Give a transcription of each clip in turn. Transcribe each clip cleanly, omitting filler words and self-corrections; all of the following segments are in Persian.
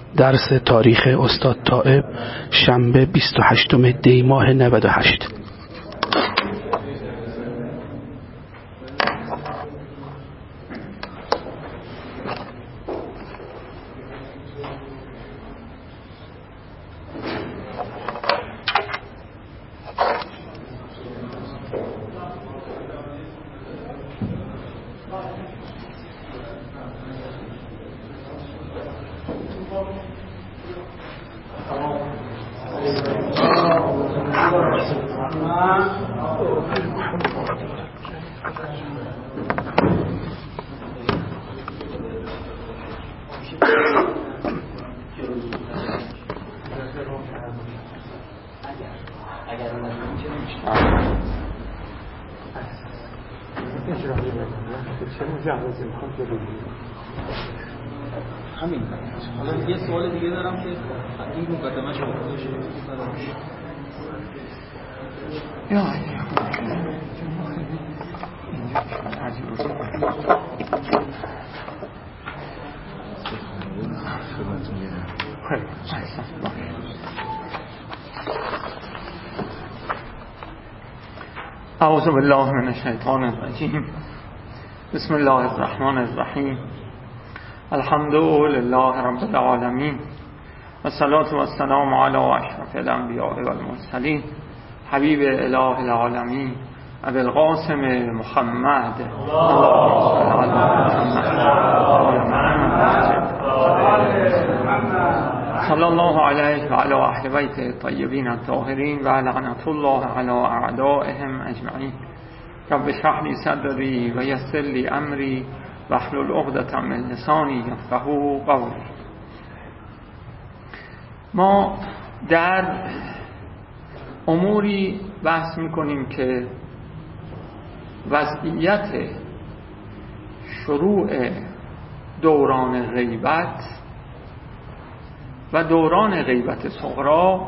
درس تاریخ استاد طائب، شنبه 28 دی ماه 98. همین. حالا یه سوال دیگه دارم که این مقدمه شما باشه. اعوذ بالله من الشیطان الرجیم. بسم الله الرحمن الرحیم. الحمد لله رب العالمین و صلاة و السلام علی اشرف الانبیاء و المرسلین حبیب اله العالمین ابی القاسم محمد صلی الله علیه و علی اهل بیت الطیبین الطاهرین و لعنت الله علی اعدائهم اجمعین. رب اشرح لی صدری و یسر لی امری واحلل عقدة من لسانی یفقهوا قولی. ما در اموری بحث میکنیم که وضعیت شروع دوران غیبت و دوران غیبت صغرا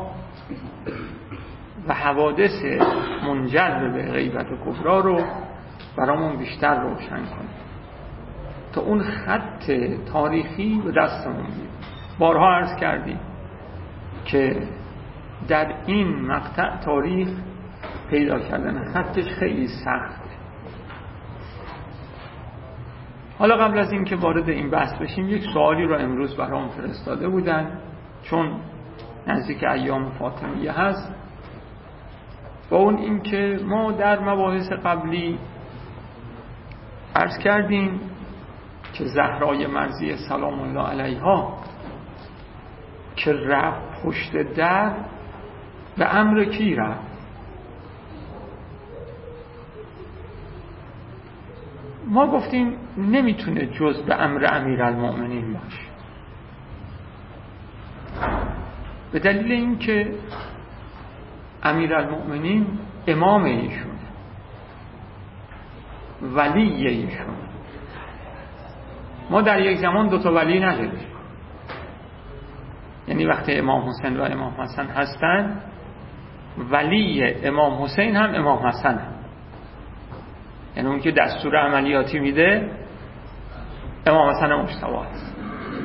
و حوادث منجر به غیبت کبرا رو برامون بیشتر روشن کنیم تا اون خط تاریخی به دستمون بیاد. بارها عرض کردیم که در این مقطع تاریخ پیدا کردن خطش خیلی سخت. حالا قبل از این که وارد این بحث بشیم، یک سوالی رو امروز برام فرستاده بودن، چون نزدیک ایام فاطمیه هست، با اون این که ما در مباحث قبلی عرض کردیم که زهرای مرضیه سلام الله علیها که رفت پشت در به امر کی رفت؟ ما گفتیم نمیتونه جز به امر امیرالمؤمنین باشه، به دلیل اینکه امیرالمؤمنین امام ایشون، ولی ایشون. ما در یک زمان دو تا ولی نداریم، یعنی وقتی امام حسین و امام حسن هستن، ولی امام حسین هم امام حسن هم. یعنی اون که دستور عملیاتی میده امام حسن مجتبی است.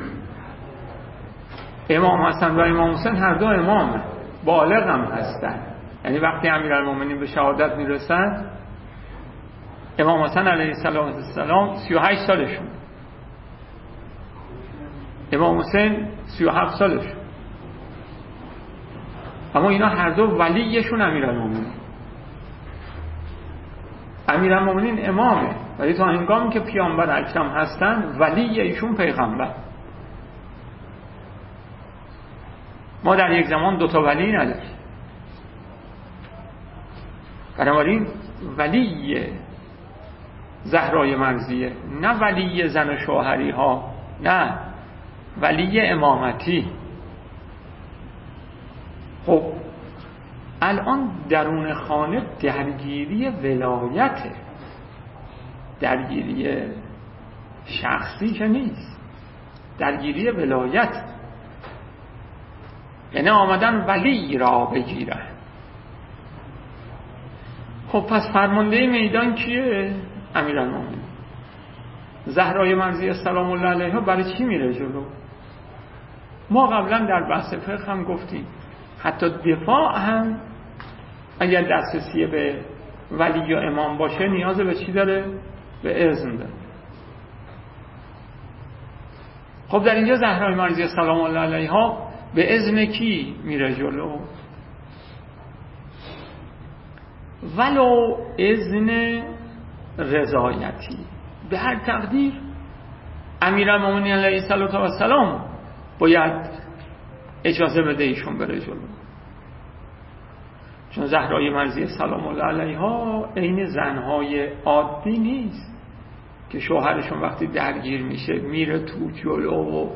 امام حسن و امام حسین هر دو امام بالغ هم هستن، یعنی وقتی امیرالمومنین به شهادت میرسن امام حسن علیه السلام 38 سالشون، امام حسین 37 سالشون، اما اینا هر دو ولیشون امیرالمومنین. امیرالمومنین امامه، ولی تا هنگامی که پیامبر اکرم هستن ولی ایشون پیغمبر. ما در یک زمان دو تا ولی نداریم. بنابراین ولی زهرای مرضیه، نه ولی زن شوهری ها، نه ولی امامتی. خب الان درون خانه درگیری ولایته، درگیری شخصی که نیست، درگیری ولایت، یعنی آمدن ولی را بگیرن. خب پس فرمانده میدان کیه؟ امیرالمومنین. زهرای مرضیه سلام الله علیها برای چی میره جلو؟ ما قبلا در بحث فقه هم گفتیم حتی دفاع هم اگر دسترسی به ولی یا امام باشه نیاز به چی داره؟ به اذن داره. خب در اینجا زهرای مرضیه سلام الله علیها به اذن کی میره جلو؟ ولو اذن رضایتی، به هر تقدیر امیرالمومنین علیه السلام باید اجازه بده ایشون بره جلو، چون زهرای مرضیه سلام الله علیها عین زنهای عادی نیست که شوهرشون وقتی درگیر میشه میره تو جلو.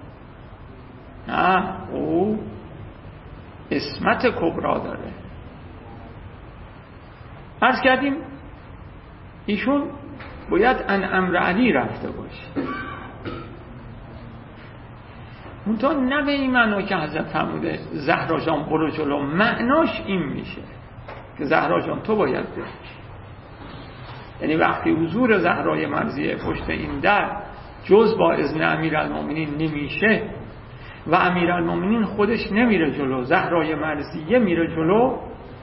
نه، او عصمت کبرا داره. عرض کردیم ایشون باید ان امر علی رفته باشه، منتها نه به این معنا که حضرت فرموده زهرا جان برو جلو. معناش این میشه که زهرا جان تو باید بری. یعنی وقتی حضور زهرای مرضیه پشت این در جز با اذن امیرالمومنین نمیشه و امیرالمومنین خودش نمیره جلو، زهرای مرضیه میره جلو،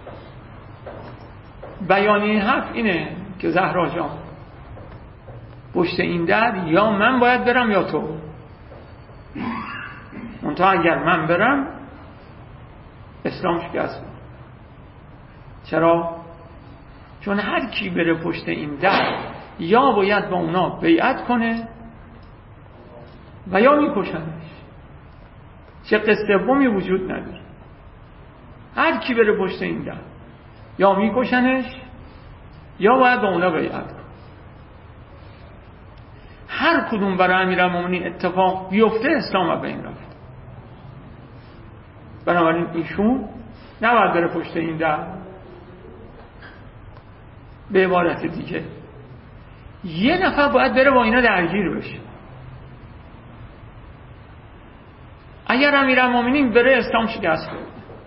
بیان این حرف اینه که زهرا جان پشت این در یا من باید برم یا تو. منتها اگر من برم اسلام شکست. چرا؟ چون هر کی بره پشت این در یا باید با اونا بیعت کنه و یا میکشنش. چه قسطومی وجود نداره. هر کی بره پشت این در یا میکشنش یا باید با اونا بیعت کنه. هر کدوم برای امیرالمومنین اتفاق بیفته اسلام از بین رفت. بنابراین ایشون نباید بره پشت این در. به عبارت دیگه یه نفر باید بره با اینا درگیر بشه. اگر امیرالمومنین بره اسلام شکست بده.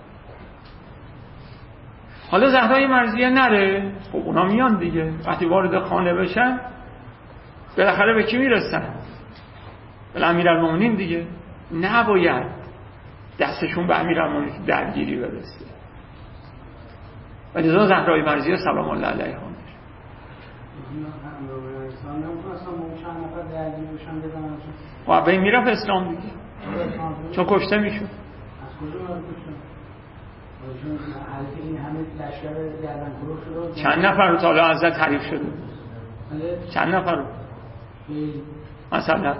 حالا زهرای مرضیه نره، خب اونا میان دیگه. وقتی وارد خانه بشن بالاخره به کی میرسن؟ به امیرالمومنین دیگه. نباید دستشون به امیرالمومنین درگیری برسه. و لذا زهرای مرضیه سلام الله علیها و به این میرفت اسلام دیگه، چون کشته میشد. چند نفر رو تا حالا ازت تعریف شده؟ چند نفر رو؟ مثلا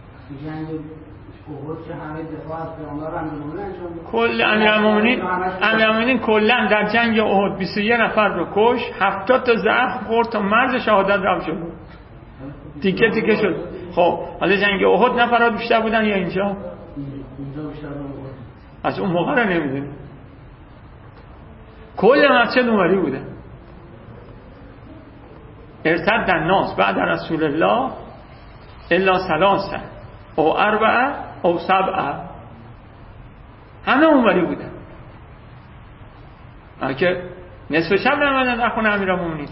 کل امیرالمومنین کلا در جنگ احد 21 نفر رو کش، 70 تا زخم خورد تا مرز شهادت رفت شد، تیکه تیکه شد. خب حالا جنگ احد نفرات بیشتر بودن یا اینجا؟ از اون موقع رو نمیدونی. کل مسجد اونوری بوده. ارتد الناس بعد رسول الله الا ثلاثه او اربعه او سبعه، همه اونوری بودن. که نصف شب نمیدن در خونه امیرالمومنین.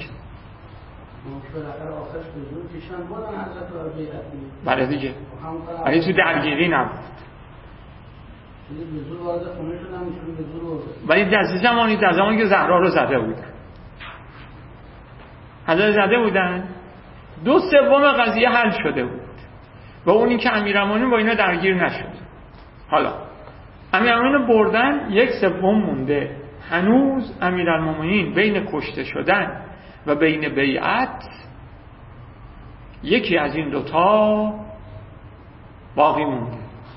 بله دیگه، ولی تو درگیری نبود. ولی در زمانی که زهرا رو زده بودن، حضرت زده بودن، 2/3 قضیه حل شده بود و اونی که امیرالمومنین با اینا درگیر نشد. حالا امیرالمومنین بردن، 1/3 مونده. هنوز امیرالمومنین بین کشته شدن و بین بیعت یکی از این دوتا باقی مونده.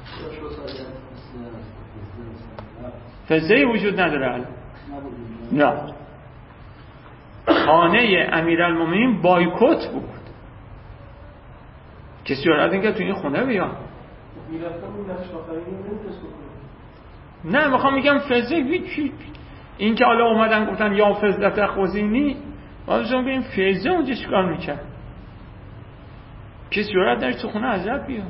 فضایی وجود نداره. نه، خانه امیرالمومنین بایکوت بود. کسی جرئت نکرد تو این خونه بیاد. نه میخوام میگم فضایی. این که حالا اومدن گفتن یا فضلت خزینی، بازم ببین فضه اونجا چیکار میکرد. کسی جرئت نداشت تو خونه حضرت بیاد.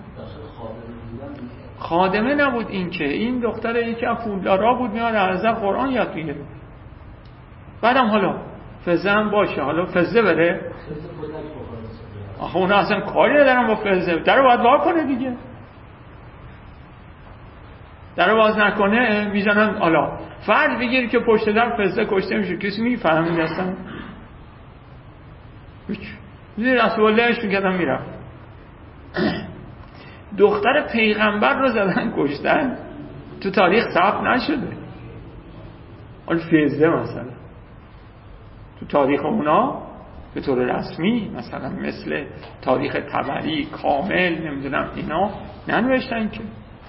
خادمه نبود این که، این دختر یکی از پولدارا بود، میاد حضرت قرآن یاد میگیره. بعدم حالا فضه هم باشه، حالا فضه بره. آخه اونا اصلا کاری ندارن با فضه، در رو باید وا کنه دیگه. در باز نکنه میزنن. حالا فرض بگیر که پشت در فسته کشته میشه، کسی میفهمید اصلا؟ رسول اللهش میکردن میرفت. دختر پیغمبر رو زدن کشتن، تو تاریخ ثبت نشده. حالا فیزده مثلا تو تاریخ اونا به طور رسمی مثلا مثل تاریخ طبری کامل نمیدونم اینا ننوشتن که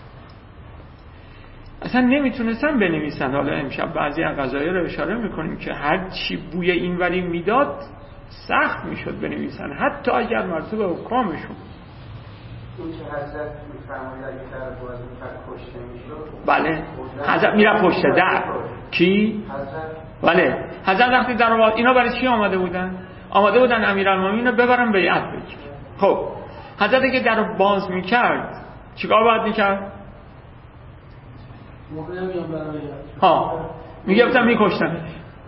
اصلا نمیتونستن بنویسن. حالا امشب بعضی از قضایا رو اشاره میکنیم که هر چی بوی اینوری میداد سخت میشد بنویسن، حتی اگر مرتبط به حکامشون. این که حضرت میفرمایید اگه در باز کشته میشد، بله حضرت میره پشت در. کی؟ حضرت. بله حضرت وقتی در باز، اینا برای چی آمده بودن؟ آمده بودن امیرالمومنین رو ببرن بیعت بگیرن. خب حضرت که در باز میکرد چیکار باید میکرد؟ میگفتن میکشتن.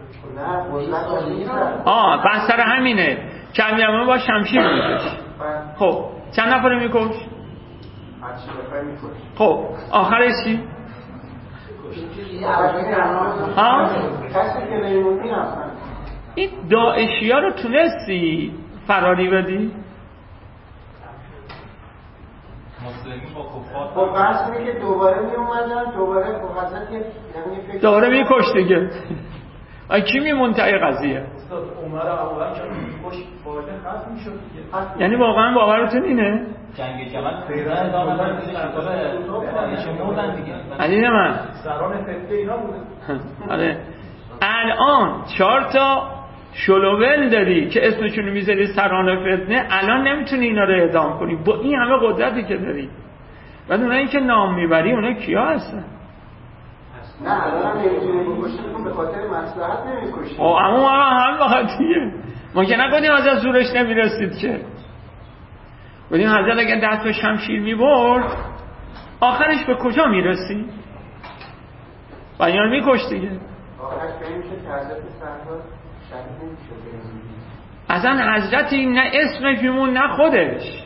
بحث سر همینه که امیرالمومنین با شمشیر میکشت. خب چند نفر میکش؟ خب آخرش چی؟ این داعشی ها رو تونستی فراری بدی؟ خب بحث اینه که دوباره می اومدن دوباره میکش دیگه. کی میمون تایی قضیه؟ عمر ابوبکر میکش وارد ختم میشد دیگه. یعنی واقعا باورتون اینه؟ جنگ جمل پیران دادن چه مردن دیگه. علی من سران فتنه اینا بودن. آره الان 4 تا شلوول داری که اسمشون میذاری سران فتنه، الان نمیتونی اینا رو اعدام کنی با این همه قدرتی که داری. بعد اونایی که نام میبری اونا کیا هستن؟ نه الان نمیتونی بکشی به خاطر مصلحت نمیکشی. اما هم واقعیه. ما که نگفتیم حضرت زورش نمیرسید که. گفتیم حضرت اگر دست به شمشیر میبرد آخرش به کجا میرسی؟ و اینا رو میکش دیگه. آخرش به این میشه که حضرت سرکار شهید نمیشه. اصلا حضرتی نه اسمش میمون نه خودش.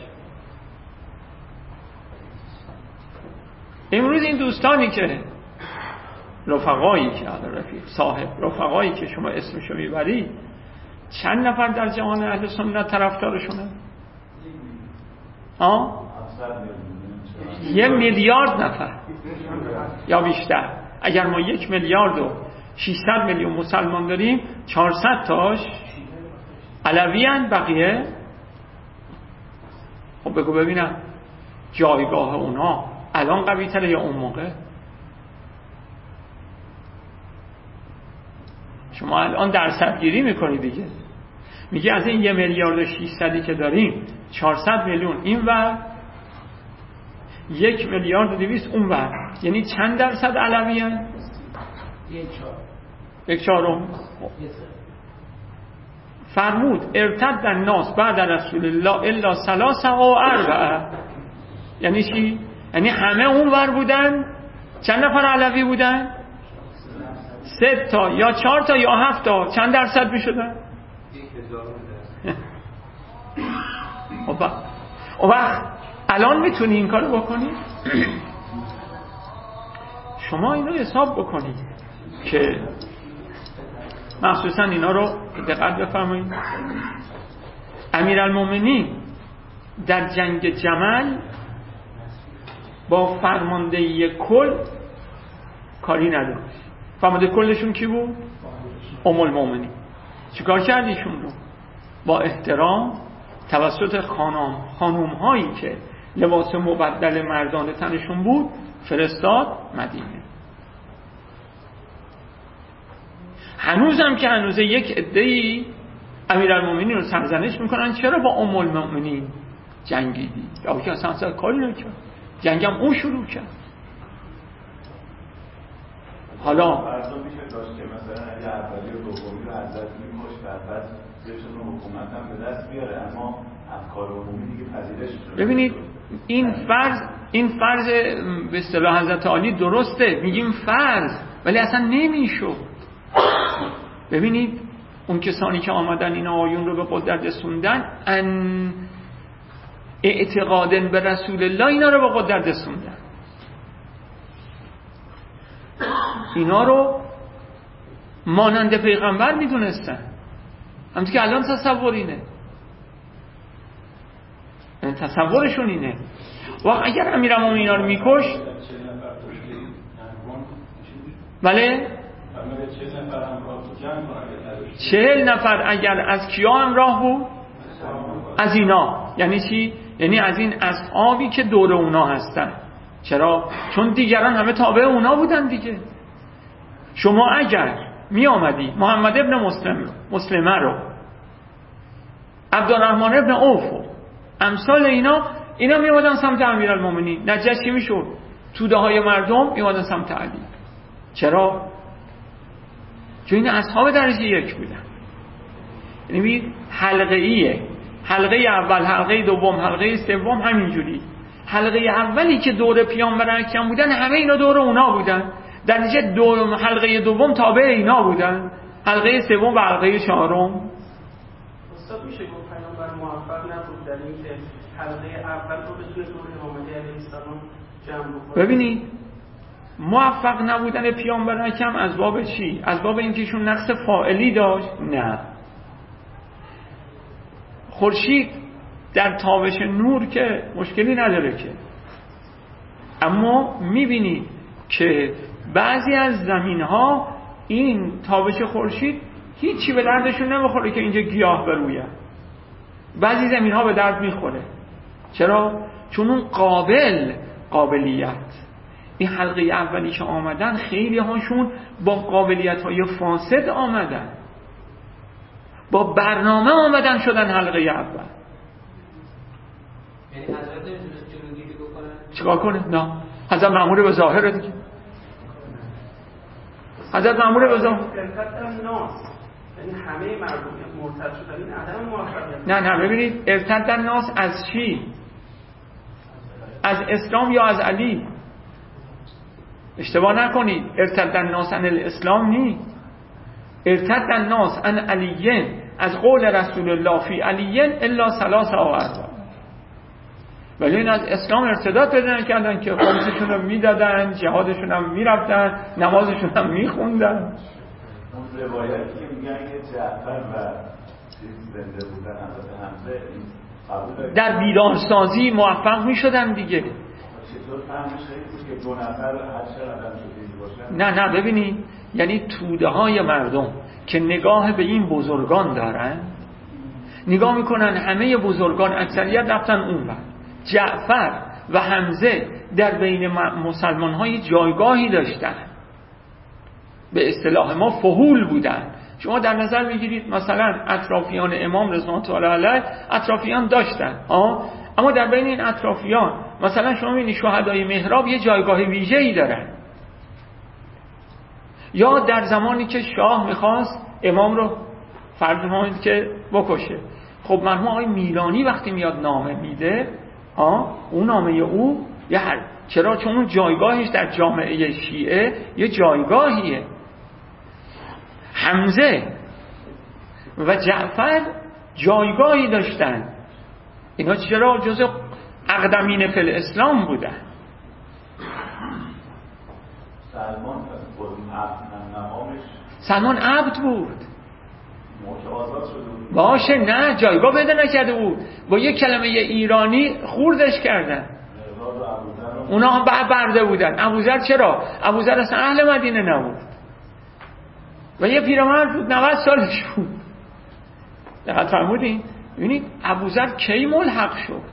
امروز این دوستانی که رفقایی که رفیق صاحب رفقایی که شما اسمشو میبری چند نفر در جهان اهل سنت طرفدارشونه؟ 1 میلیارد نفر یا بیشتر. اگر ما 1 میلیارد و 600 میلیون مسلمان داریم 400 تاش علوی هن، بقیه خب بگو ببینم جایگاه اونا الان قوی تره یا اون موقع؟ شما الان درصدگیری میکنی دیگه، میگه از این 1 میلیارد و 600 که داریم 400 میلیون این ور 1 میلیارد و 200 اون ور، یعنی چند درصد علوی هن؟ 1/4. فرمود ارتد الناس بعد رسول الله الا 3 و 4. یعنی چی؟ یعنی همه اون ور بودن. چند نفر علوی بودن؟ 3 تا یا 4 تا یا 7 تا. چند درصد می شدن؟ 1000. اون وقت الان میتونی این کارو بکنی؟ شما اینو حساب بکنید که مخصوصا اینا رو دقت بفرمایید. امیرالمومنین در جنگ جمل با فرماندهی کل کاری نداشت. فرمانده کلشون کی بود؟ ام المؤمنین. چیکار کرد ایشون رو؟ با احترام توسط خانم هایی که لباس مبدل مردان تنشون بود فرستاد مدینه. هنوزم که هنوزه یک عده‌ای امیرالمومنین رو سرزنش میکنن چرا با ام المؤمنین جنگیدی؟ یا که اصلا کاری نکرد، جنگم اون شروع کرد. حالا فرضا میشه داشت که مثلا اگه اولی و دومی رو حضرت می‌کشت بعد بتونه حکومت هم به دست بیاره، اما افکار عمومی دیگه پذیرش شده. ببینید این فرض به اصطلاح حضرت علی درسته، میگیم فرض، ولی اصلا نمیشد. ببینید اون کسانی که آمدن این آیون رو به قدرت رسوندن ان اعتقادن به رسول الله اینا رو به قدرت رسوندن. اینا رو مانند پیغمبر میدونستن. همچنین که الان تصور اینه، یعنی تصورشون اینه. و اگر امیرالمومنین اینا رو میکش، بله 40 نفر اگر از کیا همراه بود؟ از اینا. یعنی چی؟ یعنی از این اصحابی که دور اونا هستن. چرا؟ چون دیگران همه تابع اونا بودن دیگه. شما اگر می آمدی محمد ابن مسلمه رو، عبدالرحمن ابن عوف و امثال اینا می آمدن سمت امیرالمومنین، نتیجهش چی میشد؟ توده های مردم می آمدن سمت علی. چرا؟ چون این اصحاب درجه یک بودن. یعنی حلقه ایه، حلقه اول، حلقه دوم، حلقه سوم همینجوری. حلقه اولی که دور پیامبر اکرم بودن همه اینا دور اونا بودن، در نتیجه حلقه دوم تابع اینا بودن، حلقه سوم و حلقه چهارم. استاد میشه گفت پیامبر موفق نبود در اینکه حلقه اول رو بتونه دور امام علیه السلام جمع بکنه؟ ببینید موفق نبودن پیامبر اکرم از باب چی؟ از باب اینکه ایشون نقص فاعلی داشت؟ نه. خورشید در تابش نور که مشکلی نداره که، اما میبینید که بعضی از زمین‌ها این تابش خورشید هیچی به دردشون نمیخوره که اینجا گیاه بروید. بعضی زمین‌ها به درد میخوره. چرا؟ چون اون قابلیت، این حلقه اولی که آمدن خیلی هاشون با قابلیت‌های فاسد آمدن، با برنامه آمدن شدن حلقه اول. یعنی حضرت جنودی بکنن چیکار کنه؟ نه، حضرت مأمور به ظاهر دیگه. حضرت مأمور به ظاهر یعنی همه مردم مرتد شدن، این عدم موفقیت. نه ببینید ارتد الناس از چی؟ از اسلام یا از علی؟ اشتباه نکنید، ارتد الناس عن الاسلام نی، ارتد الناس عن علیین، از قول رسول الله فی علیین الا 3 و 4. ولی این از اسلام ارتداد پیدا نکردن که خمسشون رو میدادن، جهادشون هم میرفتن، نمازشون هم میخوندن. اون روایتی که میگن که جعفر و زنده بودن حضرت حمزه قبول در بیدارسازی موفق میشدن دیگه. چطور فهمش خیلی که 2 نفر هر چقدر شدید باشن؟ نه ببینید، یعنی توده های مردم که نگاه به این بزرگان دارن، نگاه میکنن همه بزرگان اکثریت رفتن اون ور. جعفر و حمزه در بین مسلمان های جایگاهی داشتن، به اصطلاح ما فهول بودن. شما در نظر میگیرید مثلا اطرافیان امام رضوان الله علیه اطرافیان داشتن، اما در بین این اطرافیان مثلا شما میبینید شهدای محراب یه جایگاه ویژه‌ای دارن. یا در زمانی که شاه میخواست امام رو فرض کنید که بکشه، خب مرحوم آقای میلانی وقتی میاد نامه میده، اون نامه او چرا؟ چون اون جایگاهش در جامعه شیعه یه جایگاهیه. حمزه و جعفر جایگاهی داشتن، اینا چرا؟ جزء اقدمین فی الاسلام بودن. سلمان عبد بود، باشه، نه جایگاه پیدا نکرده بود، با یک کلمه ایرانی خوردش کردن. اونا هم برده بودن. ابوذر چرا؟ ابوذر اصلا اهل مدینه نبود و یه پیرمرد بود 90 سالش بود. دقت فرمودین؟ ببینید ابوذر کی ملحق شد؟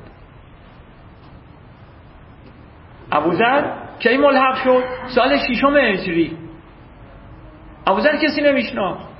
ابوذر کی ملحق شد؟ سال 6 هجری. ابوذر کسی نمیشناخت.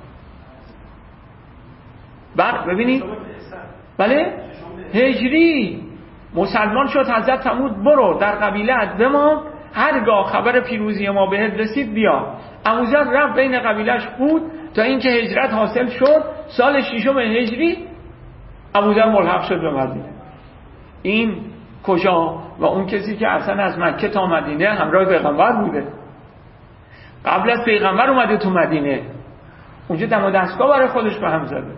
ببینید بله هجری مسلمان شد. حضرت فرمود برو در قبیله‌ات بمان، هرگاه خبر پیروزی ما بهت رسید بیا. ابوذر رفت بین قبیله‌اش بود تا اینکه هجرت حاصل شد. سال 6 هجری ابوذر ملحق شد به مدینه. این کجا؟ و اون کسی که اصلا از مکه تا مدینه همراه پیغمبر بوده، قبل از پیغمبر اومده تو مدینه، اونجا دم و دستگاه برای خودش به هم زده.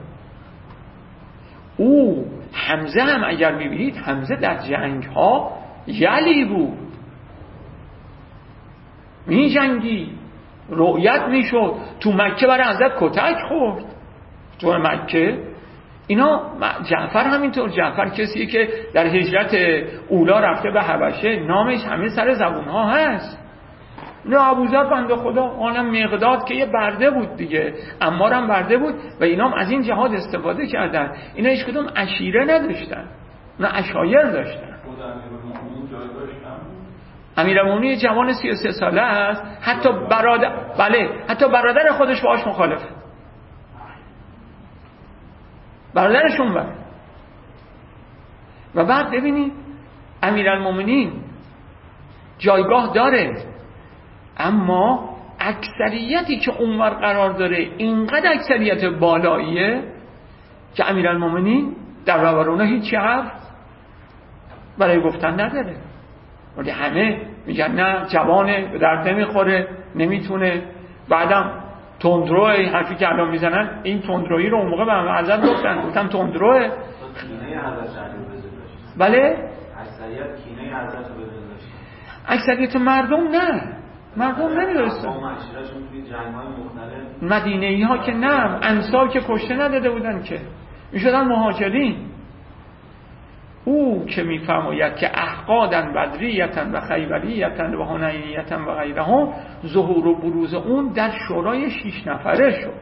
او حمزه هم اگر میبینید حمزه در جنگ ها یلی بود، می جنگی رؤیت میشد. تو مکه برای حضرت کتک خورد تو مکه. اینا جعفر همینطور. جعفر کسیه که در هجرت اولا رفته به حبشه، نامش همه سر زبونها هست. نه ابوذر بنده خدا، آنم مقداد که یه برده بود دیگه، عمار هم برده بود و اینا هم از این جهاد استفاده کردن. اینا هیچ کدوم عشیره نداشتن، نه عشایر داشتن. امیرالمومنین جوان 33 ساله است، حتی حتی برادر خودش باهاش مخالفه، برادرشون بر. و بعد ببینید امیرالمومنین جایگاه داره، اما اکثریتی که اونور قرار داره اینقدر اکثریت بالاییه که امیرالمومنین در برابر هیچ حرف برای گفتن نداره. ولی همه میگن نه جوانه، به درد نمیخوره، نمیتونه. بعدم تندروه، حرفی که الان میزنن این تندرویی رو اون موقع به حضرت گفتن تندروه. کینه حضرت شریف داشت. بله اکثریت کینه حضرت رو داشت. اکثریت مردم نه، مردم نمیدونستن. مدینه‌ای ها که نه، انصار که کشته نداده بودن که میشدن مهاجرین. او که میفرماید که احقادن بدریتن و خیبریتن و حنینیتن و غیرهم، ظهور و بروز اون در شورای 6 نفره شد.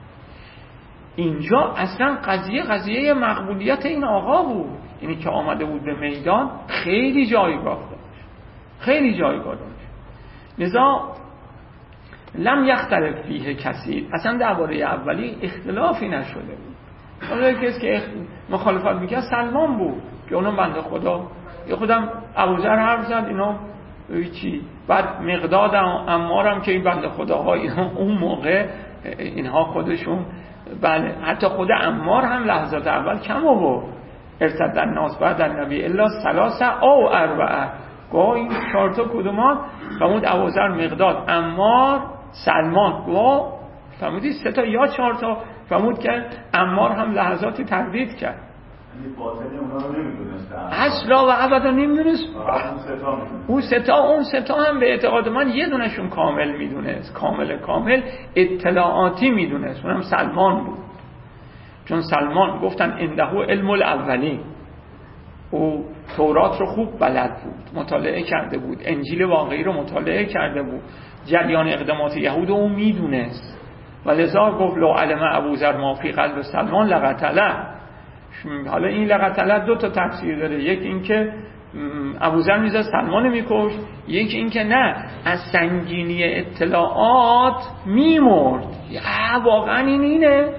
اینجا اصلا قضیه مقبولیت این آقا بود. اینی که آمده بود به میدان خیلی جایگاه داشت، خیلی جایگاه داشت. لذا لم یختلف فیه کسی، اصلا درباره اولی اختلافی نشده بود. حالا کسی که مخالفت میکرد سلمان بود که اونم بنده خدا، یه خودم ابوذر حرف زد اینا چی. بعد مقداد عمارم که این بنده خداها اینا اون موقع اینها خودشون، بله حتی خود عمار هم لحظات اول کم آورد. ارتد الناس بعد النبی الا ثلاثه او اربعه، گاه این 4 تا کدومان؟ فرمود ابوذر، مقداد، عمار، سلمان. گاه فرمودی 3 تا یا 4 تا؟ فرمود که عمار هم لحظاتی تردید کرد. یعنی باطنی اونا رو نمیدونسته اصلا و ابدا نمیدونست. اون 3 تا هم به اعتقاد من یه دونشون کامل میدونست، کامل اطلاعاتی میدونست، اونم سلمان بود. چون سلمان گفتن عنده علم الاولی، او تورات رو خوب بلد بود، مطالعه کرده بود، انجیل واقعی رو مطالعه کرده بود، جریان اقدامات یهود رو میدونست. و لذا گفت لو علم ابوذر ما فی قلب سلمان لقتله. حالا این لقتله 2 تا تفسیر داره، یک این که ابوذر میزد سلمان میکش، یک این که نه از سنگینی اطلاعات میمرد. واقعا اینه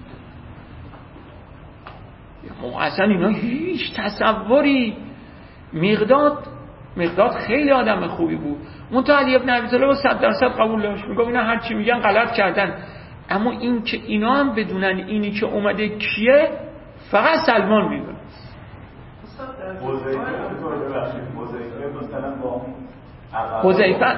اصلا اینا هیچ تصوری. مقداد خیلی آدم خوبی بود، منتها علی ابن ابی طالب 100% قبول داشت، میگم اینا هر چی میگن غلط کردن. اما این که اینا هم بدونن اینی که اومده کیه فقط سلمان میدونه. حذیفه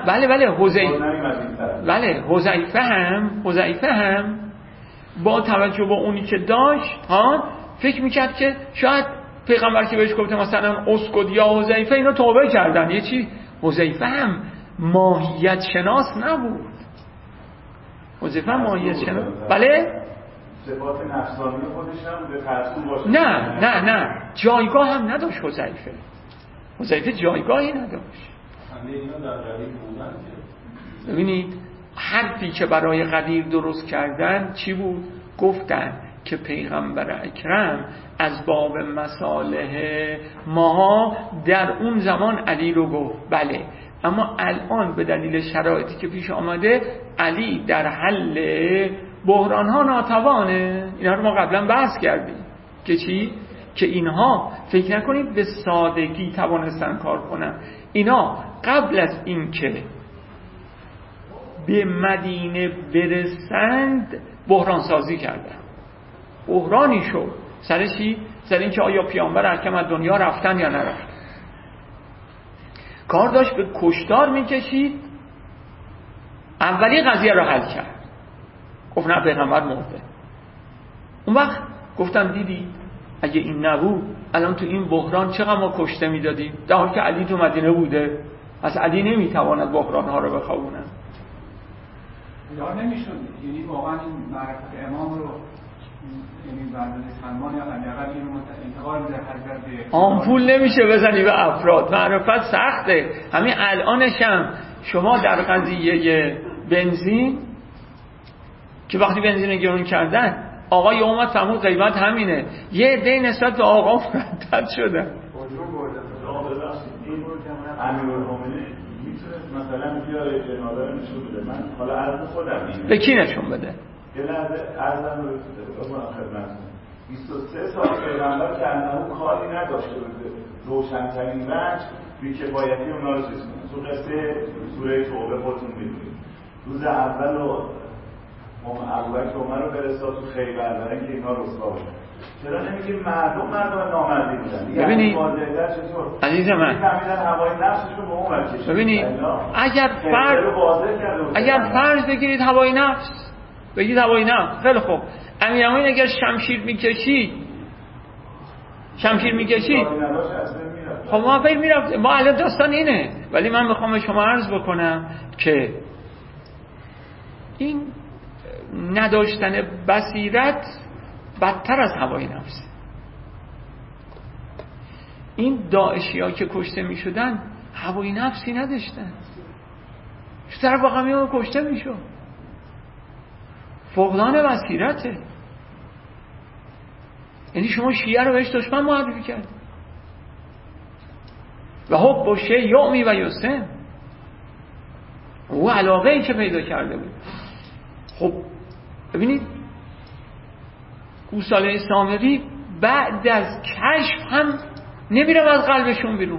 بله حذیفه هم با توجه به اونی که داشت فکر میکرد که شاید پیغمبر که بهش گفته مثلا اسکد یا حذیفه اینا توبه کردن یه چی. حذیفه هم ماهیت شناس نبود. حذیفه ماهیت شناس بله صفات نفسانی خودش هم به ترسون باشه. نه جایگاه هم نداشت. حذیفه جایگاهی نداشت. ببینید حرفی که برای غدیر درست کردن چی بود؟ گفتن که پیغمبر اکرم از باب مصالح ما در اون زمان علی رو گفت، بله، اما الان به دلیل شرایطی که پیش آمده علی در حل بحران ها ناتوانه. اینا رو ما قبلا بحث کردیم که چی؟ که اینها فکر نکنید به سادگی توانستن کار کنن. اینا قبل از این که به مدینه برسند بحران سازی کردن. بحرانی شد سر چی؟ سر این که آیا پیامبر اکرم از دنیا رفتن یا نرفتن. کار داشت به کشتار میکشید. اولی قضیه رو حل کرد، گفت نه پیغمبر مرده. اون وقت گفتم دیدی اگه این نبود الان تو این بحران چقدر ما کشته میدادیم، در حالی که علی تو مدینه بوده. از علی نمیتواند بحران ها رو بخوابونه. یا نمیشد، یعنی واقعا این معرفت امام رو یعنی برداشت سلمان یا حداقل اینو انتقال در حضرت آمپول نمیشه بزنی به افراد. معرفت سخته. همین الانش هم شما در قضیه بنزین که وقتی بنزین رو گرون کردن آقای اومد فرمود قیمت همینه، یه عده نسبت به آقا مردد شدن. امیرالمومنین میتونه مثلا بیاره جنازه رو نشون بده. من حالا عرض خودم اینه به کی نشون بده؟ یه لحظه عرضم رو بکنم خدمتتون. 23 سال پیغمبر که انه کاری نداشته بود روشن‌ترین وجه بی‌کفایتی اونا رو چیز کنه. تو قصه سوره توبه خودتون می‌دونید روز اول و ابوبکر عمر رو فرستاد تو خیبر برای اینکه اینا رسوا بشن. چرا نمیگیم مردم نامردی بودن؟ ببینید عزیز من، ببینید اگر فرض بگیرید هوای نفس، بگید هوای نفس، خیلی خوب، امیرالمومنین اگر شمشیر میکشید خب ما فکر میرفت، ما الان داستان اینه. ولی من میخوام به شما عرض بکنم که این نداشتن بصیرت بدتر از هوای نفس. این داعشی‌ها که کشته میشدن هوای نفسی نداشتن، طرف با همیون کشته میشد. فقدان بصیرته. یعنی شما شیعه رو بهش دشمن معرفی کرد و حب و شیع یعمی و یسم، او علاقه ای که پیدا کرده بود. خب ببینید گوساله سامری بعد از کشف هم نمیره از قلبشون بیرون.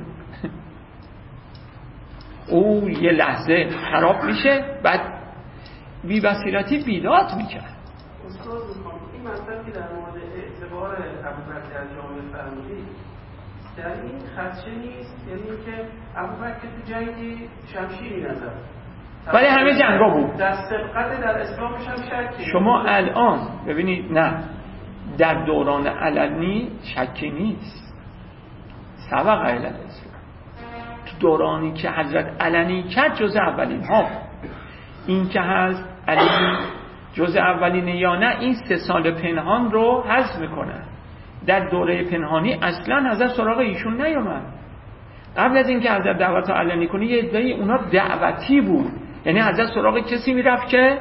او یه لحظه خراب میشه، بعد بی بصیرتی بیداد میکرد. استاد میخوام این مطلبی در مورد اعتبار ابوبکر در جامعه فرمودی در این خدشه نیست، یعنی که ابوبکر تو جنگی شمشیری نزد ولی همه جنگا بود. در سبقت در اسلامش هم شکی. شما الان ببینید نه، در دوران علنی شکی نیست، سبق علن اسلام. تو دورانی که حضرت علنی کرد جز اولین ها، این که هست علی جز اولینه یا نه، این 3 سال پنهان رو حذف میکنن. در دوره پنهانی اصلا حضرت سراغ ایشون نیومد. قبل از اینکه حضرت دعوت علنی کنه یه عده‌ای اونا دعوتی بود، یعنی حضرت سراغ کسی میرفت که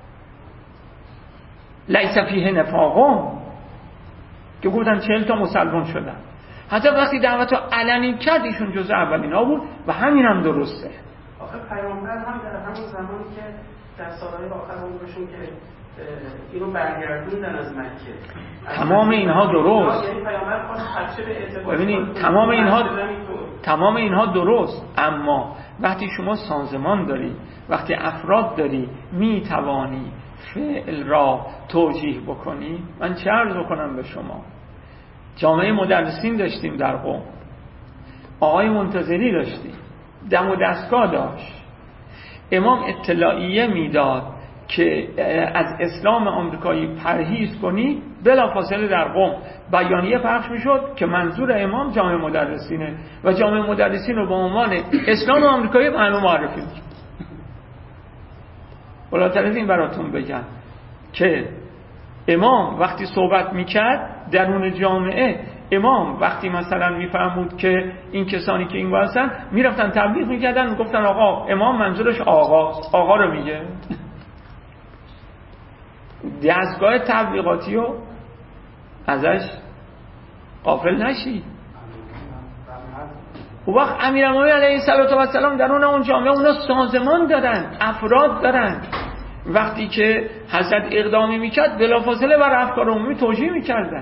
لیس فیه نفاقم، که گفتن 40 تا مسلمان شدن. حتی وقتی دعوت علنی کرد ایشون جز اولینا بود و همین هم درسته. آخه پیامبر هم در همون زمانی که در سالهای آخر عمرشون که اینو برگردوندن از مکه، تمام اینها درست. یعنی پیامبر خواست خدشه به اعتبار. ببینید تمام اینها درست، اما وقتی شما سازمان داری، وقتی افراد داری، میتوانی فعل را توجیه بکنی. من چه عرض بکنم به شما؟ جامعه مدرسین داشتیم در قم، آقای منتظری داشتیم، دم و دستگاه داشت. امام اطلاعیه میداد که از اسلام آمریکایی پرهیز کنی، بلافاصله در قم بیانیه پخش میشد که منظور امام جامعه مدرسینه و جامعه مدرسین رو به عنوان اسلام آمریکایی معلوم معرفی می‌کرد. بالاتر از این براتون بگم که امام وقتی صحبت میکرد درون جامعه، امام وقتی مثلا میفهمود که این کسانی که این هستن میرفتن تبلیغ میکردن، میگفتن آقا امام منظورش آقا رو میگه. دستگاه تبلیغاتی رو ازش غافل نشی. و وقت امیرالمومنین علیه السلام درون اون جامعه اونا سازمان دارن، افراد دارن. وقتی که حضرت اقدامی میکرد بلافاصله بر افکار عمومی توجیه میکردن.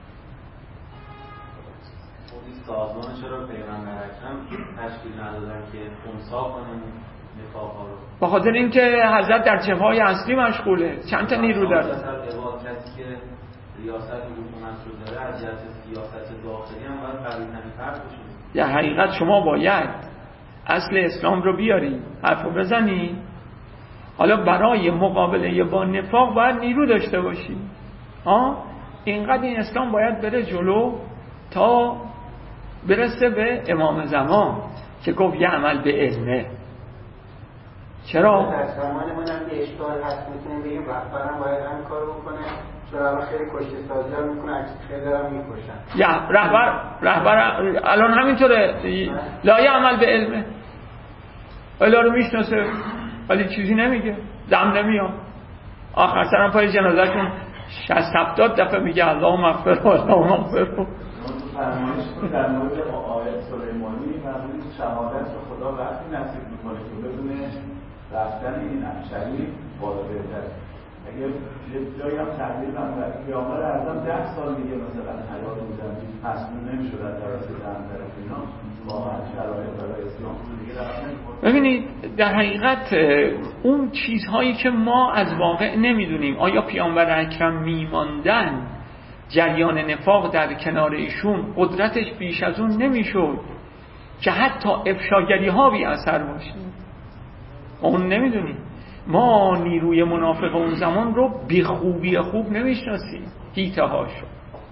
سازمان چرا پیغمبر اکرم تشکیل ندادن که خنثی کنن نفاق‌ها رو؟ به خاطر اینکه حضرت در جبهه‌های اصلی مشغوله، چند تا نیرو داره. کسی که ریاست حکومت رو داره از جهت سیاست داخلی هم باید قوی‌ترین فرد باشه. در حقیقت شما باید اصل اسلام رو بیاری، حرفو بزنی. حالا برای مقابله با نفاق باید نیرو داشته باشی. اینقدر این اسلام باید بره جلو تا برسه به امام زمان که گفت یعمل به علمه. چرا؟ در زمان منم یه اشکال هست، میتونیم بگیم رهبرم باید هم کارو بکنه، چون الان خیلی کشته سازی ها میکنه، خیلی دارم میکشن. یا رهبر الان همینطوره، لا یعمل به علمه، الا رو میشناسه ولی چیزی نمیگه، دم نمیاد، آخر سرم پای جنازهشون 60-70 دفعه میگه اللهم اغفر اللهم اغفر. فرمایش در مورد آیت سلیمانی فرمودید شهادت رو خدا وقتی نصیب میکنه که بدون رفتن این شریف بالا بهتره. اگه یه جایی هم تحلیل نمونه پیامبر اعظم 10 سال دیگه مثلا حیات بودن مسئول نمیشد از توسط هم طرف اینا واقعا شرایط برای اسلام دیگه رفت. ببینید در حقیقت اون چیزهایی که ما از واقع نمیدونیم، آیا پیامبر اکرم میماندن جریان نفاق در کنار ایشون قدرتش بیش از اون نمیشد که حتی افشاگری ها بی اثر باشه؟ اون نمیدونیم. ما نیروی منافق اون زمان رو به خوبی خوب نمیشناسیم، هیته هاشو.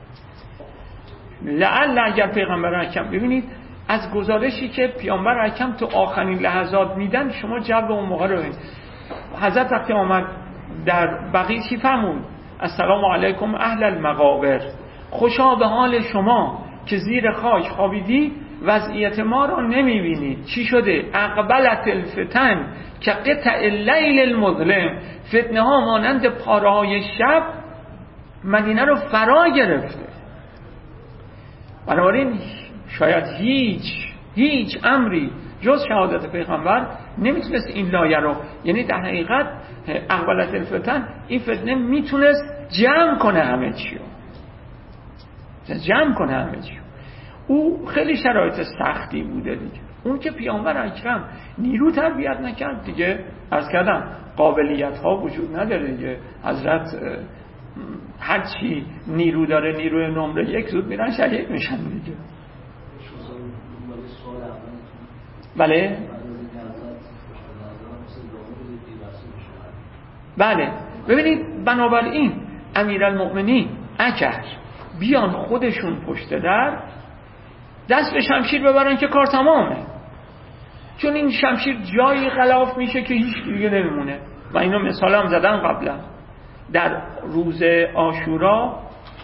لعل اگر پیغمبر اکرم، ببینید از گزارشی که پیامبر اکرم تو آخرین لحظات میدن، شما جو اون موقع رو ببینید. حضرت وقتی آمد در بقیه چی فرمود؟ السلام علیکم اهل المقابر، خوشا به حال شما که زیر خاک خوابیدی وضعیت ما رو نمیبینید. چی شده؟ اقبلت الفتن که قطع اللیل المظلم، فتنه ها مانند پاره های شب مدینه رو فرا گرفته. بنابراین شاید هیچ امری جز شهادت پیغمبر نمیتونست این لایه رو، یعنی در حقیقت اقبلت الفتن، این فتنه میتونست جمع کنه همه چیو. او خیلی شرایط سختی بوده دیگه. اون که پیامبر اکرم نیرو تربیت نکرد دیگه، عرض کردم قابلیت ها وجود نداره دیگه. حضرت هرچی نیرو داره، نیروی نمره 1 زود میرن شهید میشن دیگه. بله بله. ببینید بنابراین امیرالمؤمنین اگر بیان خودشون پشت در دست به شمشیر ببرن که کار تمامه، چون این شمشیر جایی غلاف میشه که هیچ دیگه نمیمونه. و اینو مثال هم زدن قبلا. در روز عاشورا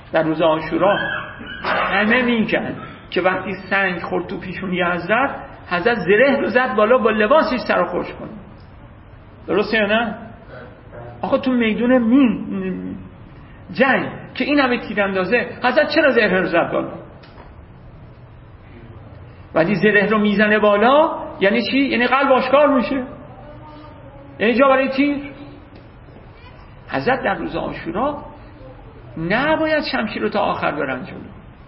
همه میگن که وقتی سنگ خورد تو پیشونی حضرت زره رو زد بالا با لباسش سر رو خوش کنه. درسته یا نه؟ آخه تو میدون جنگ که این همه تیراندازه، حضرت چرا زره رو زد بالا؟ ولی زره رو میزنه بالا یعنی چی؟ یعنی قلب آشکار میشه، یعنی جا برای تیر. حضرت در روز عاشورا نباید شمشیر رو تا آخر برن جلو،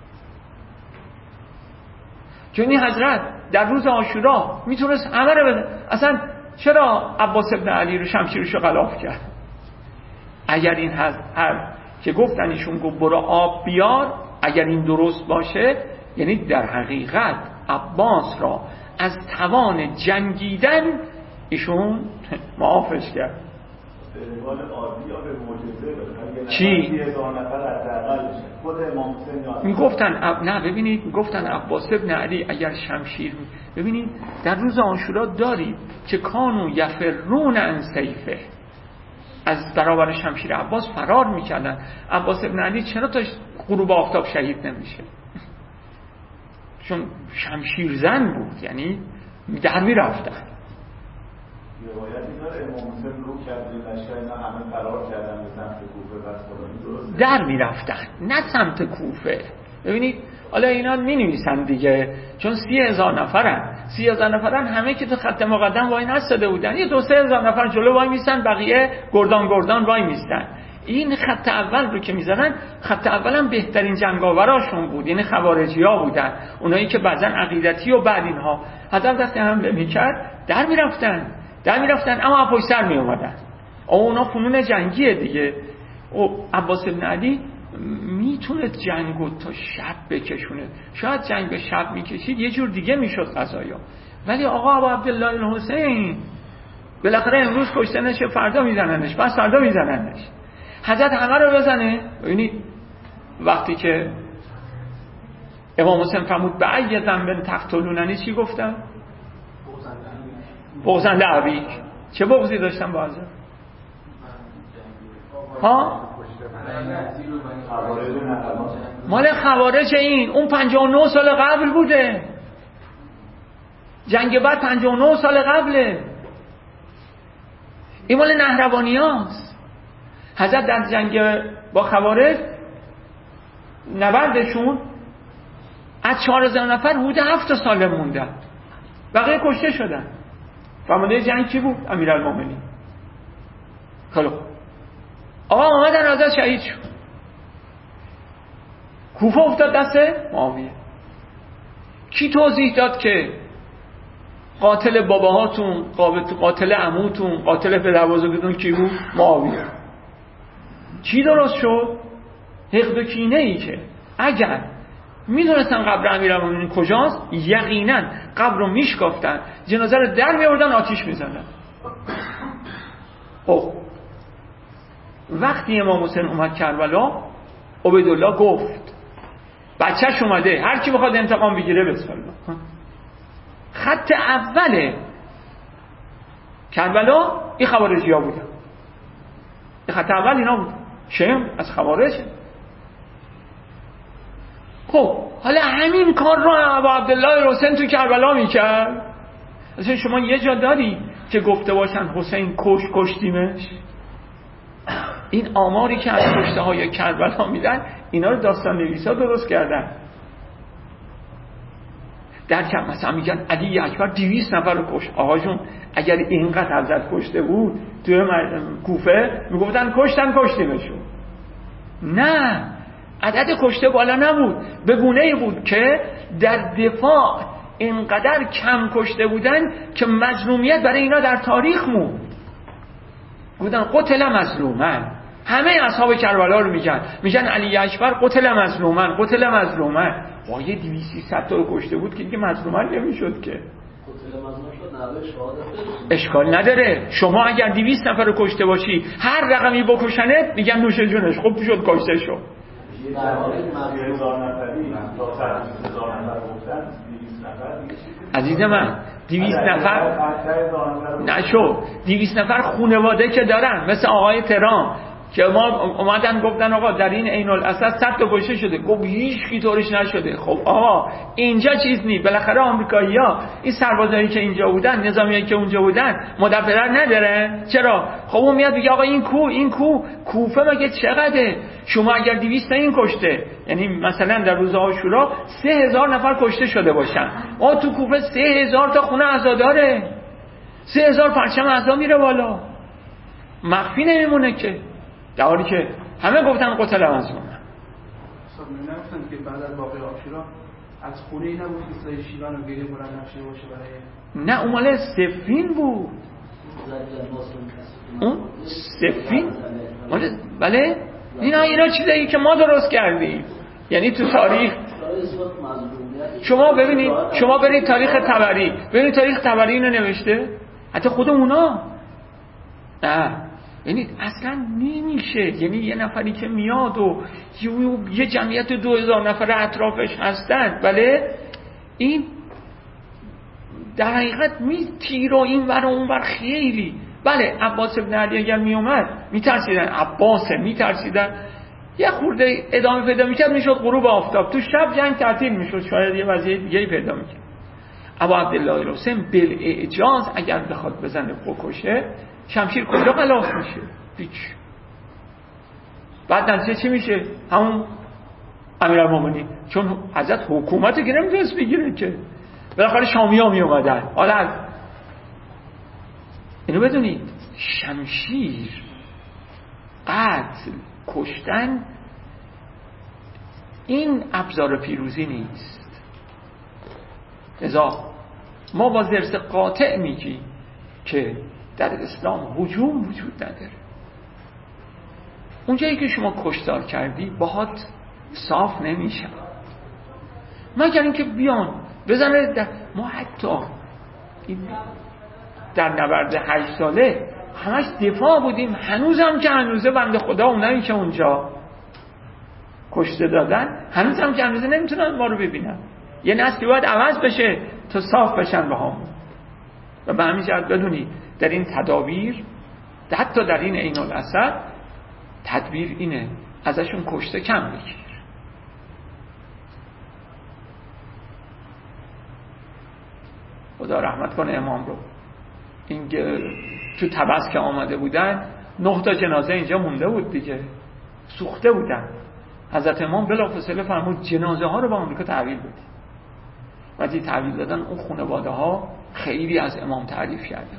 چون این حضرت در روز عاشورا میتونست همه رو بزن. اصلا چرا عباس ابن علی رو شمشیرشو غلاف کرد؟ اگر این هر که گفتن ایشون گفت برو آب بیار، اگر این درست باشه، یعنی در حقیقت عباس را از توان جنگیدن ایشون معافش کرد. به روال عادی یا به معجزه؟ چی؟ میگفتن نه ببینید، میگفتن عباس ابن علی اگر شمشیر، ببینید در روز عاشورا دارید که کانو یفرون عن سیفه، از برابر شمشیر عباس فرار میکردن. عباس ابن علی چرا تا غروب آفتاب شهید نمیشه؟ چون شمشیر زن بود، یعنی در میرفتن. روایتی داره امام حسین رو کردن لشکر اینا همه فرار کردن به سمت کوفه، بس درست در میرفتن نه سمت کوفه. ببینید حالا اینا مینویسن دیگه، چون 30,000 نفرن، 30,000 نفرن همه که تو خط مقدم وای نستاده بودن، یه 2-3,000 نفر جلو وای میستن، بقیه گردان وای میستن. این خط اول رو که میزنن، خط اول هم بهترین جنگاوراشون بود، یعنی خوارجی ها بودن، اونایی که بعضا عقیدتی و بعد اینها. حضرت وقتی حمله میکرد در میرفتن اما پشت سر می اومدن. اونا فنون جنگیه دیگه. عباس ابن علی میتونه جنگو تا شب بکشونه. شاید جنگ به شب میکشید یه جور دیگه میشد قضایا، ولی آقا ابو عبدالله الحسین بالاخره امروز کشته نشه، فردا میزننش، پس فردا میزننش. حضرت همه رو بزنه. ببینید وقتی که امام حسین فرمود به ای ذنب تقتلوننی چی گفتن؟ بغضاً لابیک. چه بغضی داشتن با حضرت؟ ها؟ مال خوارج این اون 59 سال قبل بوده. جنگ بعد 59 سال قبله. این مال نهروانی هاست. حضرت در جنگ با خوارج نبردشون از 4000 نفر حدود 7 ساله موندن، بقیه کشته شدن. فرمانده جنگ کی بود؟ امیرالمومنین. خیلی خوب، آقا آمدن حضرت شهید شد. کوفه افتاد دست معاویه. کی توضیح داد که قاتل باباهاتون، قاتل عموتون، قاتل پدربزرگتون کی بود؟ معاویه. چی درست شد؟ حقد و کینه ای که اگر میدونستن قبر امیرالمومنین کجاست، یقینا قبر رو میشکافتن، جنازه رو در میآوردن، آتیش میزدن. خب وقتی امام حسین اومد کربلا، عبیدالله گفت بچهش اومده، هر کی بخواد انتقام بگیره بسم الله. خط اول کربلا این خوارجی ها بودن. این خط اول اینا بود، شم از خوارج. خب حالا همین کار رو ابو عبدالله حسین تو کربلا میکرد. اصلا شما یه جا داری که گفته باشن حسین کشتیمش؟ این آماری که از کشته های کربلا میدن، اینا رو داستان نویسا درست کردن. در کم مثلا میگن علی اکبر 200 نفر رو کشت. آقا جون اگر اینقدر حضرت کشته بود توی کوفه میگفتن کشتیمشون. نه، عدد کشته بالا نبود، به گونه‌ای بود که در دفاع اینقدر کم کشته بودن که مظلومیت برای اینا در تاریخ موند. بودن قتل مظلومن. همه اصحاب کربلا رو میگن علی اکبر قتل مظلومن. واقعا 200-300 تا رو کشته بود که دیگه مظلومن نمیشد که. قتل مظلوم شد، نوه شهادت اشکال نداره. شما اگر 200 نفر رو کشته باشی، هر رقمی بکشنت میگن نوش جونش، خب شد کشته شد. 1000 نفری تا 1000 نفر گفتن 200 نفر. عزیز من 200 نفر نشو. 200 نفر خانواده که دارن، مثل آقای ترام که ما اومدن گفتن آقا در این عین الاسد 100 تا کشته شده، گفت هیچ کی طورش نشده. خب آقا اینجا چیز نی، بالاخره آمریکایی‌ها این سربازایی که اینجا بودن، نظامیایی که اونجا بودن مدبر نداره؟ چرا؟ خب اون میاد میگه آقا این کو کوفه مگه چقدره؟ شما اگر 200 تا این کشته، یعنی مثلا در روز عاشورا 3000 نفر کشته شده باشن، آ تو کوفه 3000 تا خونه عزاداره، 3000 پرچم عزا میره بالا، مخفی نمیمونه که. در حالی که همه گفتن قتل مظلوم. اصلا نمی‌گفتن که بعد از واقعه عاشورا از خونه ای نبود که صدای شیون و گریه بلند نشه باشه برای نه، اون مال صفین بود. اون صفین بله. اینا چیزایی که ما درست کردیم. یعنی تو تاریخ شما ببینید، شما برید تاریخ طبری، ببینید تاریخ طبری اینو نوشته، حتی خود اونا. نه یعنی اصلا نمیشه. یعنی یه نفری که میاد و یه جمعیت 2000 نفر اطرافش هستن، بله، این در حقیقت تیر و این ور و اون ور خیلی. بله عباس ابن علی اگر میومد میترسیدن، میترسیدن، یه خورده ادامه پیدا میکرد، میشد غروب آفتاب، تو شب جنگ تعطیل میشد، شاید یه وضعیت دیگه پیدا میکرد. ابو عبدالله حسین بالاعجاز اگر بخواد بزنه بکشه، شمشیر کجا غلاف میشه؟ هیچ. بعد نتیجه چی میشه؟ همون امیرالمومنین، چون حضرت حکومتی که نمیتونست بگیره که، بالاخره شامی‌ها می اومدن. حالا اینو بدونید، شمشیر، قتل، کشتن این ابزار پیروزی نیست. لذا ما با ضرس قاطع میگیم که در اسلام هجوم وجود نداره. اونجایی که شما کشتار کردی باهات صاف نمیشه، مگر اینکه بیان بزنه. ما حتی در نبرد 8 ساله همش دفاع بودیم، هنوزم که هنوزه بنده خدا اونایی که اونجا کشته دادن هنوزم که هنوزه نمیتونن ما رو ببینن. یه نسلی باید عوض بشه تا صاف بشن با همون. و به همین جهت بدونی در این تدابیر، حتی در این عین الاسد تدبیر اینه ازشون کشته کم بگیر. خدا رحمت کنه امام رو. این تو طبس که آمده بودن 9 تا جنازه اینجا مونده بود دیگه، سوخته بودن. حضرت امام بلافاصله فرمود جنازه ها رو به آمریکا تحویل بدید. وقتی تحویل دادن اون خانواده ها خیلی از امام تعریف کرده،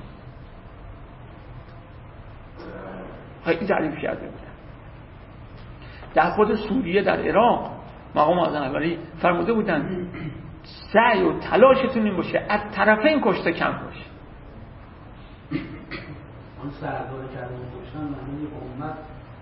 خیلی تعریف کرده بودن. در خود سوریه، در عراق مقام اعظم احولی فرموده بودن سعی و تلاشتون این باشه از طرفین کشته کم باشه. اون سردار کردن کشتن معنی امت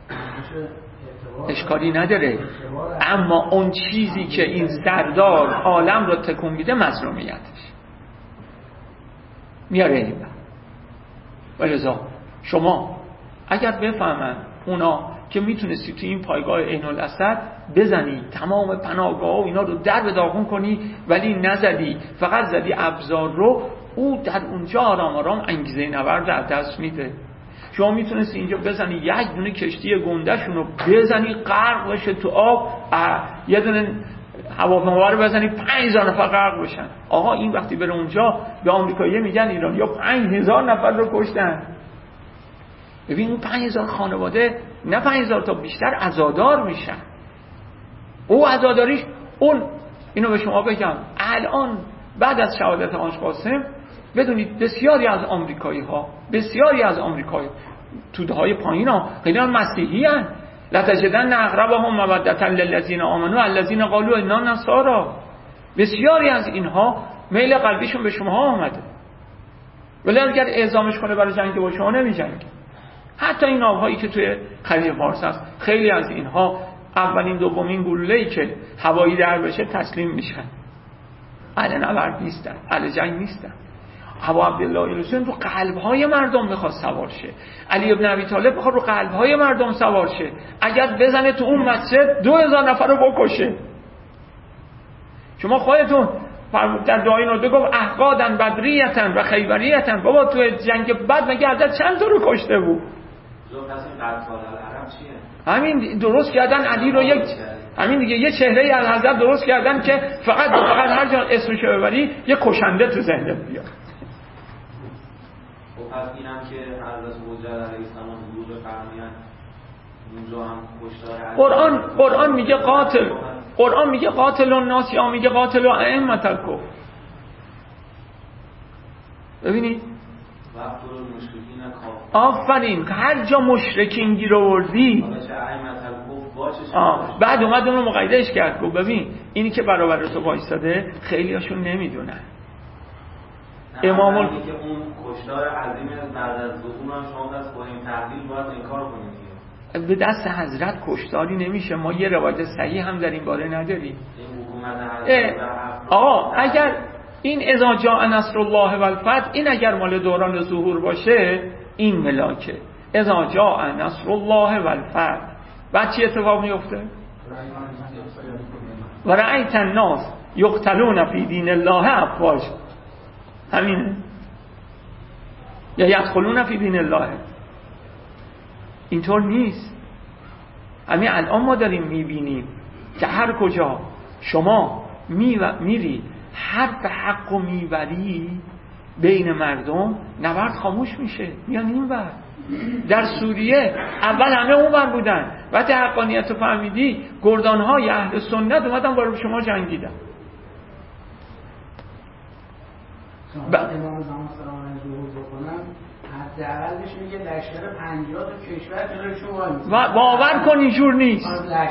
اشکالی نداره، اما اون چیزی که این سردار عالم رو تکون میده مظلومیتش میاره این بر. ولذا شما اگر بفهمن اونا که میتونستی تو این پایگاه عین الاسد بزنی تمام پناهگاه و اینا رو در به داغون کنی ولی نزدی، فقط زدی ابزار رو، او در اونجا آرام آرام انگیزه نبرد از دست میده. شما میتونستی اینجا بزنی یک دونه کشتی گنده‌شون رو بزنی غرق بشه تو آب، یه دونه هواپیما رو بزنی 5000 نفر غرق بشن. آقا این وقتی بره اونجا به آمریکایی‌ها میگن ایرانی‌ها 5000 نفر رو کشتن. ببین اون 5000 خانواده نه 5000 تا بیشتر عزادار میشن. او عزاداریش اینو به شما بگم الان بعد از شهادت حاج قاسم بدونید بسیاری از آمریکایی توده های پایین ها خیلی هم مسیحی هن. لتجدن اقربهم مودة للذین آمنوا الذین قالوا انا نصارى. بسیاری از اینها میل قلبیشون به شما آمده، ولی اگر اعزامش کنه برای جنگ با شما نمی جنگه. حتی این آبهایی که توی خلیج فارس هست خیلی از اینها اولین دومین گلوله‌ای که هوایی در بشه تسلیم میشن، اهل نبرد نیستن، اهل جنگ نیستن. ابو عبدالله الحسین رو قلب‌های مردم میخواد سوار شه، علی ابن ابی طالب میخواد رو قلب‌های مردم سوار شه. اگر بزنه تو اون مسجد 2000 نفر رو بکشه. شما خودتون در دعای نوده گفت احقادن بدریتن و خیبریتن. بابا تو جنگ بعد مگه عدد چند تا رو کشته بود؟ همین درست کردن علی رو همین دیگه یه چهره از حضرت درست کردن که فقط هر جا اسمش ببری یه کشنده تو ذهنت بیاد. خب پس اینم که حضرت حجت علیه السلام ظهور فرمایند اونجا هم کشتار قرآن میگه قاتل الناس یا میگه قاتل ائمة الکفر. ببینید آفرین هر جا مشرکین گیر آوردی بعد اومد اون رو مقایدهش کرد. گفت ببین اینی که برابر تو وایساده خیلی هاشون نمیدونن. امام که اون کشتار عظیم بعد از ظهور هم شما دست با این تحلیل باید انکار کنید. به دست حضرت کشتاری نمیشه. ما یه روایت صحیح هم در این باره نداریم. آقا اگر این اذا جاء نصر الله و الفتح این اگر مال دوران ظهور باشه این ملاکه. اذا جاء نصر الله و الفتح بعد چی اتفاق میفته؟ و رأیت الناس یقتلون فی دین الله افواج. همینه یا یدخلون فی دین الله. اینطور نیست. همین الان ما داریم میبینیم که هر کجا شما میری حرف حق و میبری بین مردم نبرد خاموش میشه میان این ور. در سوریه اول همه اون ور بودن، وقتی حقانیت رو فهمیدی گردانهای اهل سنت اومدن با شما جنگیدن. امام زمان سلام علیه ظهور بکنم حداقل بهش میگه لشکر 50 تا کشور جلوی شما باور کنی جور نیست.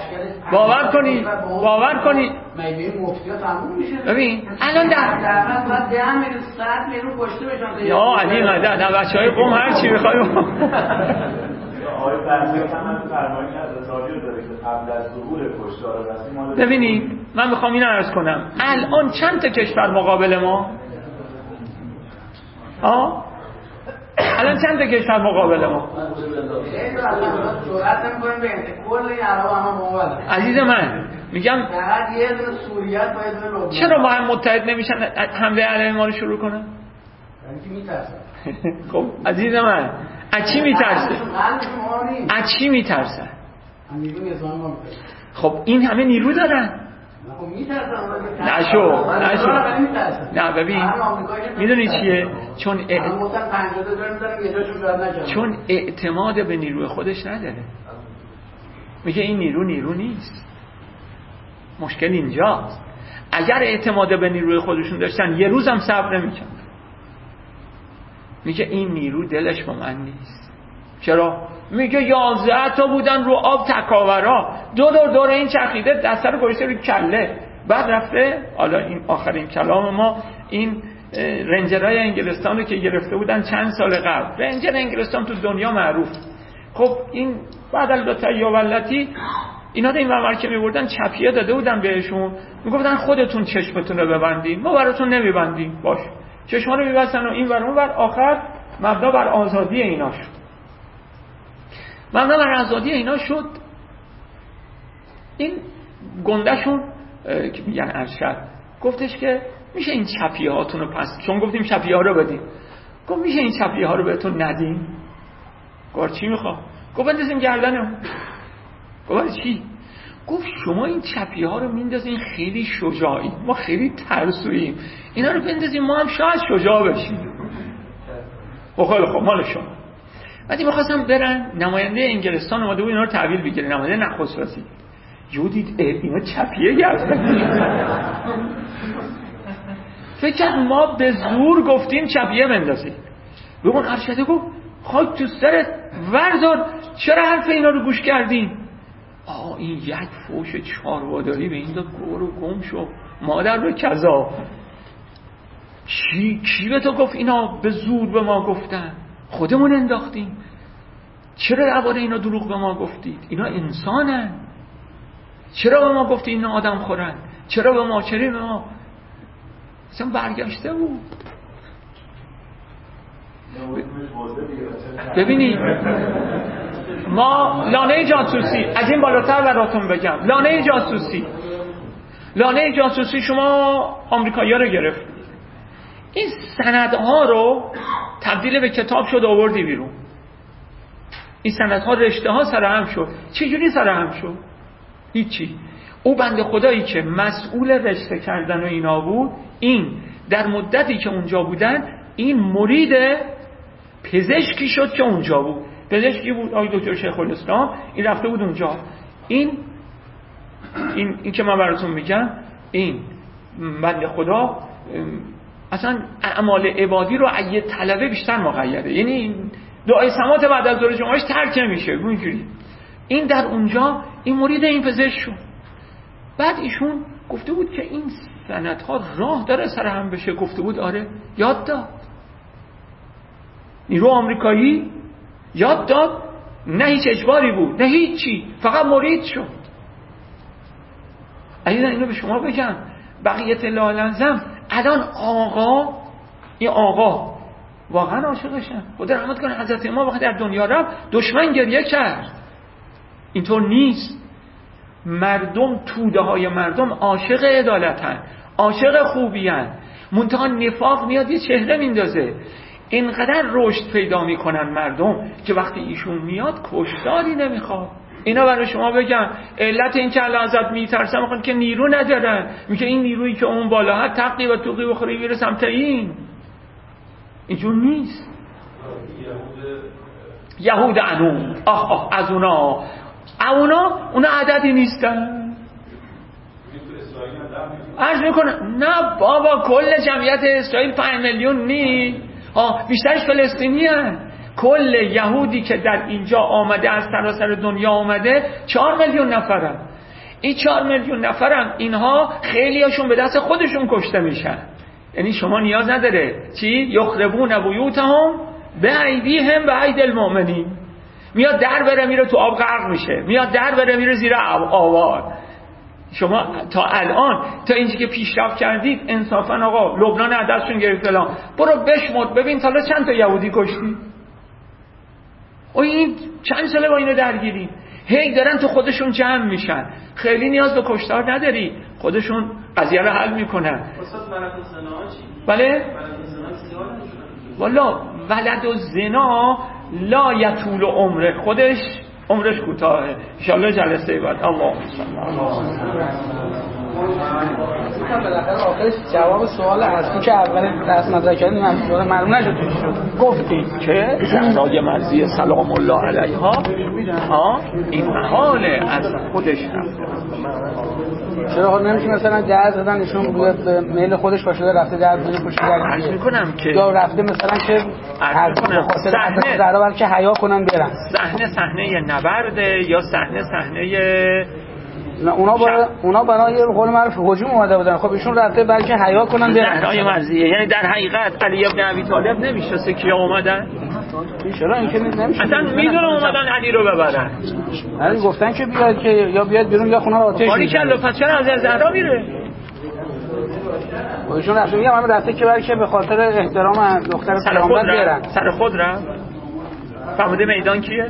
باور کنی میگه مفتیا تموم میشه. ببین الان حداقل باید 10 میلیون 100 میلیون کشته بشن. یا علی مدد نه بچهای قم هر چی بخوایم. آقای فرزیات هم فرمایش از رسالی داره که قبل از ظهور کشتار رسمی. ببینید من میخوام اینو عرض کنم الان چند تا کشور مقابل ما؟ الان چند تا کشور مقابل ما؟ عزیز من میگم چرا با هم متحد نمیشن حمله علیه ما رو شروع کنن؟ خب عزیز من از چی میترسه؟ از چی میترسه؟ خب این همه نیرو دارن. نشو نه ببین میدونی چیه؟ چون اعتماد به نیروی خودش نداره. میگه این نیرو نیست. مشکل اینجاست. اگر اعتماد به نیروی خودشون داشتن یه روزم صبر نمی‌کردن. میگه این نیرو دلش با من نیست. چرا؟ میگه 11 تا بودن رو آب تکاورا، دور این چرخیده، دست رو گذاشته روی کله، بعد رفته. حالا این آخرین کلام ما، این رنجرهای انگلستان رو که گرفته بودن چند سال قبل. رنجر انگلستان تو دنیا معروف. خب این بعد البته یاولتی اینا این ور که میبردن چپیه داده بودن بهشون، میگفتن خودتون چشمتون رو ببندین، ما براتون نمیبندیم. باش چشما رو میبستن و این ور اون ور. آخر مبنا بر آزادی اینا شد. این گندهشون که میگن ارشد گفتش که میشه این چپیه هاتون رو پس، چون گفتیم چپیه ها رو بدیم، گفت میشه این چپیه ها رو بهتون ندیم؟ گفت چی میخواد؟ گفت بندازیم گردنم. گفت چی؟ گفت شما این چپیه ها رو میندازین، خیلی شجاعی، ما خیلی ترسوییم، اینا رو بندازیم ما هم شاید شجاع بشیم. خیلی خب مال شما. بعدی میخواستم برن، نماینده انگلستان اومده بود اینا رو تحویل بگیره، نماینده نخست وزیر. یهو دید اینا چپیه گردن. فکر کرد ما به زور گفتیم چپیه بندازید. بگون ارشده گفت خاک تو سرت وردار، چرا حرف اینا رو گوش کردین؟ این یک فوش چارواداری به این داد، گورو گم شو مادر به کذا. کی به تو گفت اینا به زور به ما گفتن؟ خودمون انداختیم. چرا درباره اینا دروغ به ما گفتید؟ اینا انسانن. چرا به ما گفتید اینا آدم خورن؟ چرا به ما اصلا برگشته بود. ببینید ما لانه جاسوسی، از این بالاتر براتون بگم، لانه جاسوسی شما آمریکایی‌ها رو گرفت، این سندها رو تبدیل به کتاب شد آوردی بیرون. این سندها رشته ها سرهم شد. چجوری سرهم شد؟ هیچی. او بنده خدایی که مسئول رشته کردن و اینا بود، این در مدتی که اونجا بودن این مرید پزشکی شد که اونجا بود. پزشکی بود آقای دکتر شیخ الاسلام، این رفته بود اونجا. این که من براتون میگم، این بنده خدا اصلا اعمال عبادی رو اگه طلبه بیشتر مقیده، یعنی دعای سماعت بعد از ظهر جمعهش ترک نمیشه اینجوری. این در اونجا این مرید این پزشک شد. بعد ایشون گفته بود که این سندها راه داره سرهم بشه. گفته بود آره. یاد داد نیرو آمریکایی، یاد داد، نه هیچ اجباری بود نه هیچی، فقط مرید شد. عزیزان اینو به شما بگم، بقیت الله العظم الان این آقا واقعا عاشقشن. خدا رحمت کنه حضرت امام وقتی در دنیا رفت دشمن گریه کرد. اینطور نیست. مردم، توده های مردم عاشق عدالتن، عاشق خوبیان، منتها نفاق میاد یه چهره میندازه. اینقدر رشد پیدا میکنن مردم که وقتی ایشون میاد کشتاری نمیخواد. اینا برای شما بگم علت این که الله ازت میترسن میخوان که نیرو ندارن. میگه این نیرویی که اون بالا هست تقی و توقی و خری میره سمت اینجور نیست. یهود عنون از اونا عددی نیستن. عرض میکنن نه بابا کل جمعیت اسرائیل 5 میلیون نیست، بیشترش فلسطینی هست. کل یهودی که در اینجا آمده از سراسر دنیا آمده 4 میلیون نفرن. این 4 میلیون نفرن، اینها خیلی هاشون به دست خودشون کشته میشن. یعنی شما نیاز نداره چی؟ یخربون بیوتهم بایدیهم و ایدی المؤمنین. میاد در بره میره تو آب غرق میشه، میاد در بره میره زیر آوار. شما تا الان تا اینجا که پیشرفت کردید انصافا آقا لبنان عددشون گرفت فلان، برو بشمر ببین تا چند تا یهودی کشتی. این چند ساله با اینو درگیریم، هی دارن تو خودشون جمع میشن. خیلی نیاز به کشتار نداری، خودشون قضیه رو حل میکنن. بله والا ولد و زنا لا یطول عمره، عمرش کوتاهه. ان شاء الله جلسه بعد. اللهم بالاخره آخرش جواب سوال اصلی که اول درس مطرح کردیم معلوم نشد. گفتیم که زهرای مرضیه سلام الله علیها این محاله از خودش رفته. چرا نمیشه مثلا درد دادن ایشون به میل خودش باشه رفته درد بده پشت عرض میکنم که یا رفته مثلا که هر خاطر حضرت زهرا بلکه حیا کنن برن. صحنه نبرده یا صحنه اونا برای قول معروف هجوم اومده بودن. خب ایشون رفته بلکه حیا کنن برن. زهرای مرضیه یعنی در حقیقت علی ابن ابی طالب نمیشناسه کیا اومدن؟ چرا این که نمیشه اصلا میدونه اومدن علی رو ببرن. علی گفتن که بیاد که یا بیاد بیرون یا خونه رو آتش باری کلا. پس چرا از زهرا میره؟ ایشون رفته میگم همه رفته که بلکه به خاطر احترام دختر پیامبر برن. سر خود رفت. فهمیده میدان کیه؟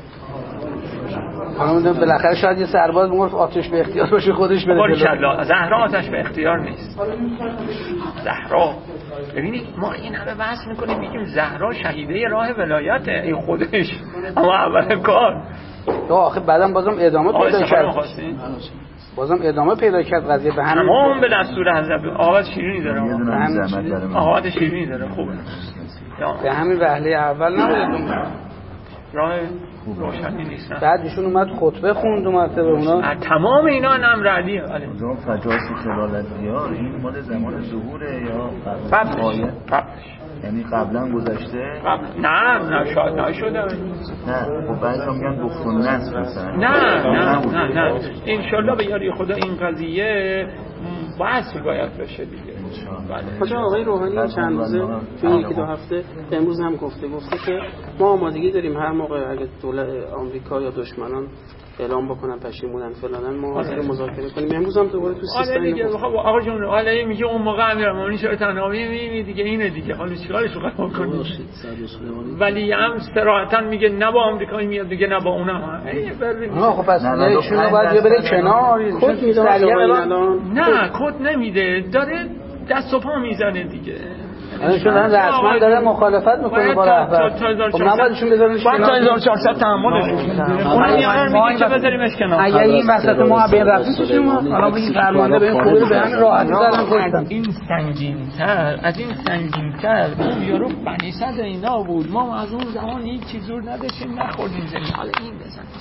خانم بالاخره شاید یه سرباز میگفت آتش به اختیار باشه خودش بره. باری کلا. زهرا آتش به اختیار نیست. زهرا ببینید ما این همه بحث میکنیم میگیم زهرا شهیده راه ولایته این خودش، اما اول کار آخه بعدم بازم ادامه پیدا کرد. بازم ادامه پیدا کرد قضیه به همین تمام به دستور حضرت. آواز شیرینی داره. آواز شیرینی داره. خوبه. به همین وهله اول نبود راه روشنی نیست. بعد ایشون اومد خطبه خوند اومد به اونا. تمام اینا امر علیه. اون فجاس خلال دیار این مال زمان ظهوره یا قبلش؟ یعنی قبلا گذشته؟ نه شاید نشده. نه خب بعضی میگن بخون نصف مثلا. نه انشالله به یاری خدا این قضیه بحث باید بشه دیگه. خدا آقای روحانی چند روزه توی یکی دو هفته امروز هم گفته که ما آمادگی داریم هر موقع اگه دولت آمریکا یا دشمنان اعلام بکنن پشیمونن فلانن ما حاضر مذاکره کنیم. امروز هم دوباره تو سیستم دیگه خب آقا جون حالا میگه اون موقع امیرالمومنین شاه تناوی دیگه اینه دیگه حالا چیکارش رو کنیم. ولی هم صراحتا میگه نه با آمریکایی میاد دیگه نه با اونم. خب پس ایشون باید بره کنار. کد میده نه کد نمیده داره دست و پا میزنه دیگه. ایشون رسما داره مخالفت میکنه با رهبر. خب نباید ایشون بذارنش کنار. تا 1400 تحملش اون میگه که بذاریمش کنار. اگه این وسط ما بین رفتیم چی ما حالا به این فرمانده به این خوبی به همین راحتی زدن کشتن. از این سنگین‌تر اون یارو بنی صدر اینا بود. ما از اون زمان هیچ چیز زور نداشتیم نخوردیم زمین. حالا این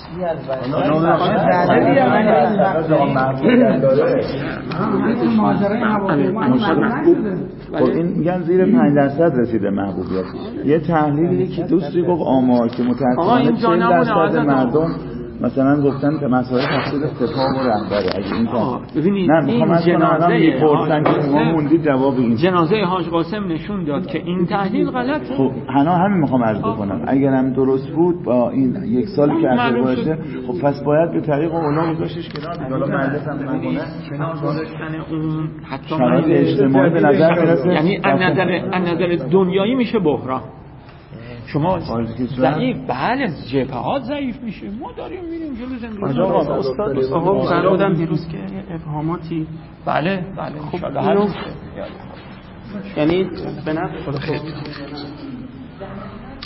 بزن. خب این میگن زیر 5% رسیده محبوبیت. یه تحلیلی که دوستی گفت آمار که متأسفانه 40% مردم مثلا گفتن که مسائل تفسیر سپاه و رهبره. اگه این ببینید این جنازه میپرسن که شما موندید جواب این جنازه حاج قاسم نشون داد که این تحلیل غلطه. خب همین میخوام عرض بکنم اگرم درست بود با این یک سالی که اخیر باشه خب پس باید به طریق اونا گذاشتش کنار دیگه. حالا مجلس هم نکنه کنار گذاشتن اون حتی شرایط اجتماعی به نظر میرسه. یعنی از نظر دنیایی میشه بحران. شما ضعیف بله جبهات ضعیف میشه. ما داریم میریم جلو زندگی. آقا استاد فرمودن دیروز که ابهاماتی بله ان شاء الله. یعنی به نفع خود